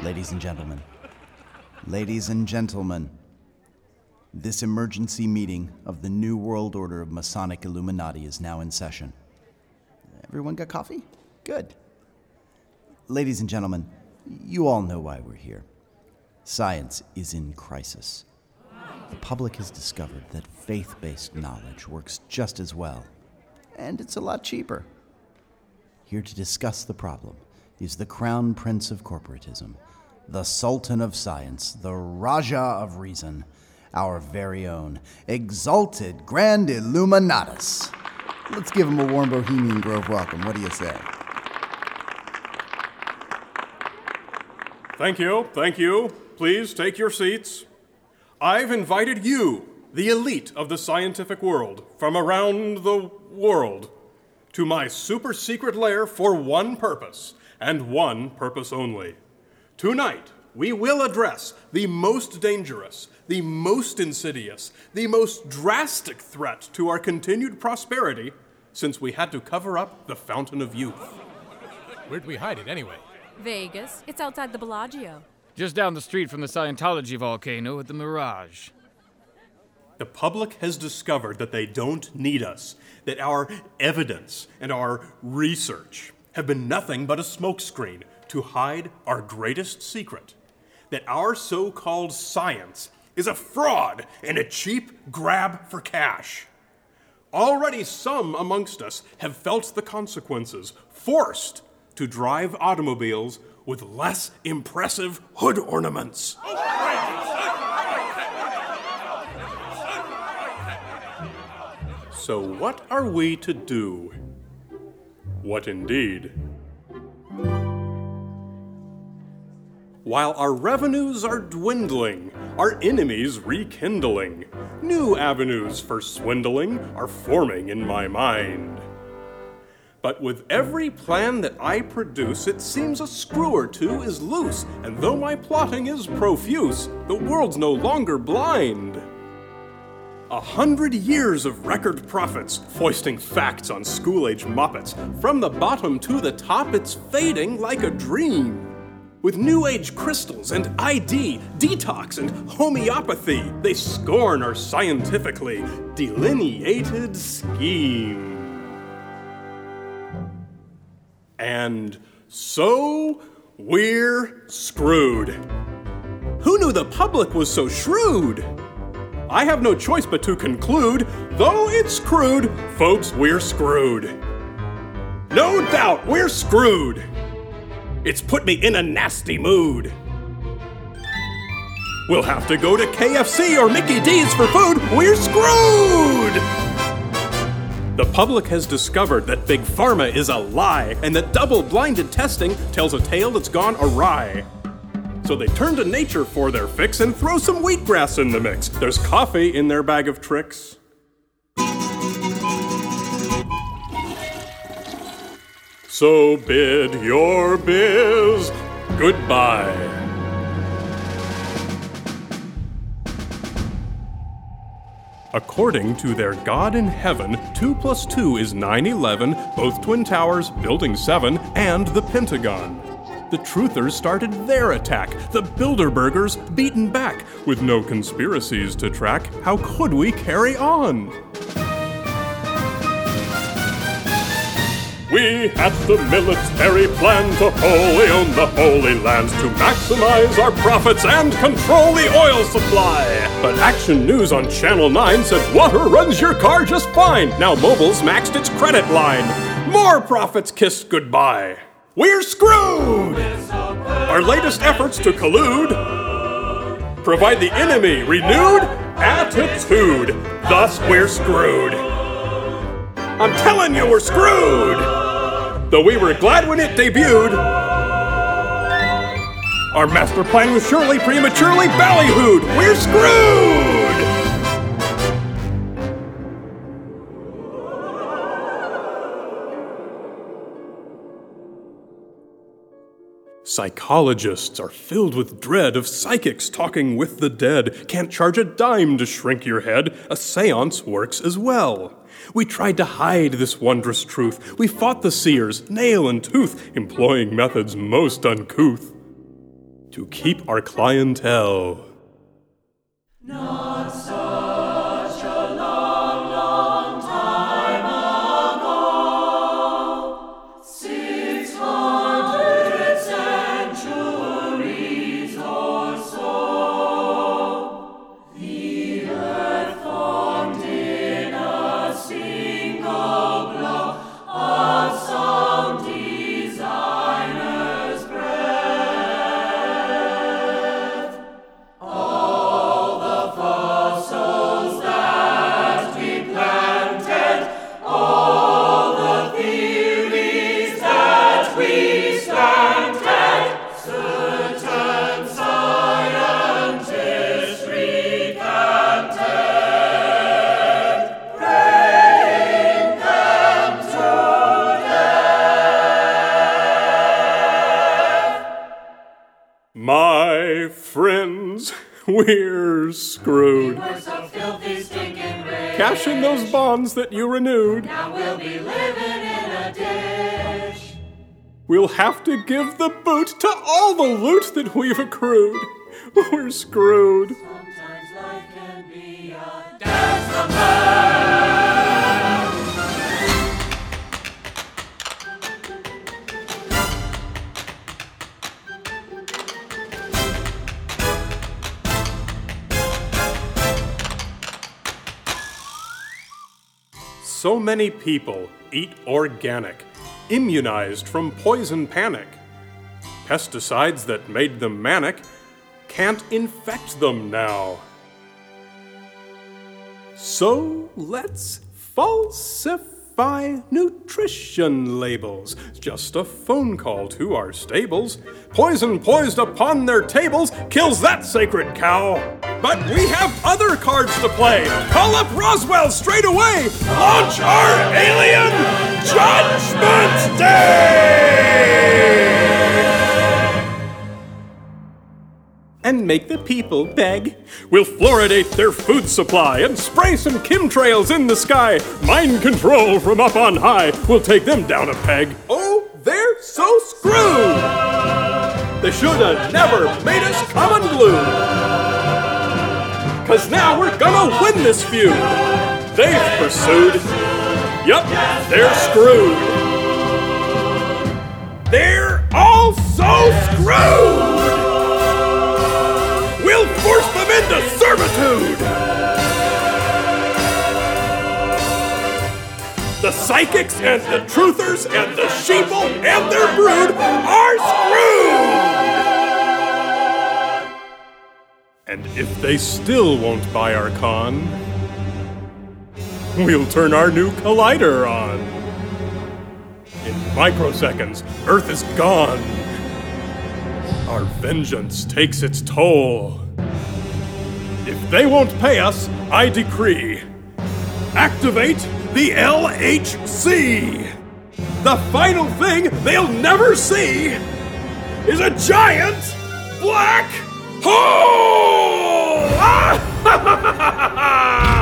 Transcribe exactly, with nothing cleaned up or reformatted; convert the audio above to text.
Ladies and gentlemen, ladies and gentlemen, this emergency meeting of the New World Order of Masonic Illuminati is now in session. Everyone got coffee? Good. Ladies and gentlemen, you all know why we're here. Science is in crisis. The public has discovered that faith-based knowledge works just as well, and it's a lot cheaper. Here to discuss the problem is the Crown Prince of Corporatism, the Sultan of Science, the Raja of Reason, our very own exalted Grand Illuminatus. Let's give him a warm Bohemian Grove welcome. What do you say? Thank you, thank you. Please take your seats. I've invited you, the elite of the scientific world, from around the world, to my super secret lair for one purpose, and one purpose only. Tonight, we will address the most dangerous, the most insidious, the most drastic threat to our continued prosperity since we had to cover up the Fountain of Youth. Where'd we hide it anyway? Vegas. It's outside the Bellagio. Just down the street from the Scientology volcano at the Mirage. The public has discovered that they don't need us, that our evidence and our research have been nothing but a smokescreen to hide our greatest secret, that our so-called science is a fraud and a cheap grab for cash. Already some amongst us have felt the consequences, forced to drive automobiles with less impressive hood ornaments. So what are we to do? What indeed? While our revenues are dwindling, our enemies rekindling, new avenues for swindling are forming in my mind. But with every plan that I produce, it seems a screw or two is loose, and though my plotting is profuse, the world's no longer blind. A hundred years of record profits, foisting facts on school-age moppets. From the bottom to the top, it's fading like a dream. With new age crystals and I D, detox and homeopathy, they scorn our scientifically delineated scheme. And so we're screwed. Who knew the public was so shrewd? I have no choice but to conclude, though it's crude, folks, we're screwed. No doubt we're screwed. It's put me in a nasty mood. We'll have to go to K F C or Mickey D's for food. We're screwed! The public has discovered that Big Pharma is a lie, and that double-blinded testing tells a tale that's gone awry. So they turn to nature for their fix and throw some wheatgrass in the mix. There's coffee in their bag of tricks. So bid your biz goodbye. According to their God in heaven, two plus two is nine eleven, both Twin Towers, Building seven, and the Pentagon. The truthers started their attack, the Bilderbergers beaten back. With no conspiracies to track, how could we carry on? We at the military plan to wholly own the Holy Lands, to maximize our profits and control the oil supply. But Action News on Channel nine said water runs your car just fine. Now Mobil's maxed its credit line. More profits kissed goodbye. We're screwed! Our latest efforts to collude provide the enemy renewed attitude. Thus we're screwed. I'm telling you, we're screwed! Though we were glad when it debuted, our master plan was surely prematurely ballyhooed. We're screwed! Psychologists are filled with dread of psychics talking with the dead. Can't charge a dime to shrink your head. A seance works as well. We tried to hide this wondrous truth. We fought the seers, nail and tooth, employing methods most uncouth. to keep our clientele. Not such a long, long time ago, six hundred centuries or so, the earth formed in a single blow of some designer's breath. All the fossils that we planted, all the theories that we slanted, certain scientists recanted, praying them to death. My friends, we're screwed. We're so filthy, stinking rich. Cash in those bonds that you renewed. Now we'll be living in a ditch. We'll have to give the boot to all the loot that we've accrued. We're screwed. Sometimes life can be a dance number. So many people eat organic, immunized from poison panic. Pesticides that made them manic can't infect them now. So let's falsify nutrition labels. Just a phone call to our stables. Poison poised upon their tables kills that sacred cow. But we have other cards to play. Call up Roswell straight away. Launch our Alien Judgment Day! And make the people beg. We'll fluoridate their food supply and spray some chemtrails in the sky. Mind control from up on high. We'll take them down a peg. Oh, they're so screwed! They should have never made us come unglued. Cause now we're gonna win this feud. They've pursued. Yup, they're screwed. They're all so screwed! We'll force them into servitude! The psychics and the truthers and the sheeple and their brood are screwed! And if they still won't buy our con, we'll turn our new collider on. In microseconds, Earth is gone. Our vengeance takes its toll. If they won't pay us, I decree, activate the L H C! The final thing they'll never see is a giant black hole!